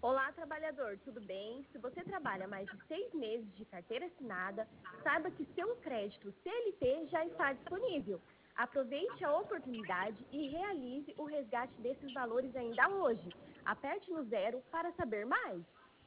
Olá, trabalhador, tudo bem? Se você trabalha mais de 6 meses de carteira assinada, saiba que seu crédito CLT já está disponível. Aproveite a oportunidade e realize o resgate desses valores ainda hoje. Aperte no 0 para saber mais.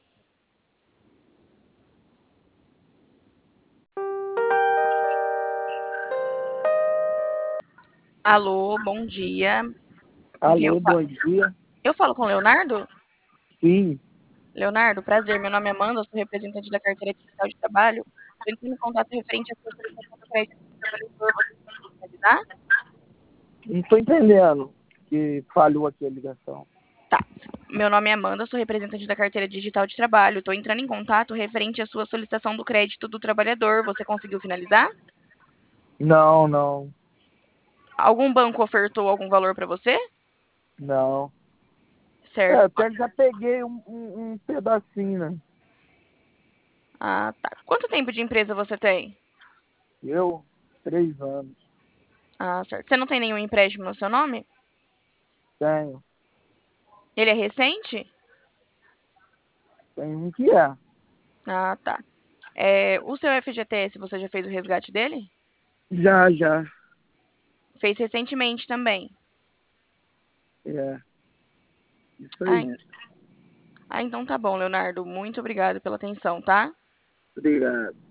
Alô, bom dia. Com quem eu Alô, falo? bom dia. Eu falo com o Leonardo? Sim, Leonardo, prazer. Meu nome é Amanda, eu sou representante da carteira digital de trabalho. Estou entrando em contato referente à sua solicitação de crédito do trabalhador. Você conseguiu finalizar? não estou entendendo que falhou aqui a ligação. Tá. Meu nome é Amanda, sou representante da carteira digital de trabalho. Estou entrando em contato referente à sua solicitação do crédito do trabalhador. Você conseguiu finalizar? Não, não, Algum banco ofertou algum valor para você? não. Certo. Até já peguei um pedacinho, né? Ah, tá. Quanto tempo de empresa você tem? Eu, 3 anos, Ah, certo. Você não tem nenhum empréstimo no seu nome? tenho. Ele é recente? Tem um que é. Ah, tá. O seu FGTS, você já fez o resgate dele? Já, já. Fez recentemente também. É, isso Ah, aí. então tá bom, Leonardo. Muito obrigado pela atenção, tá? Obrigado.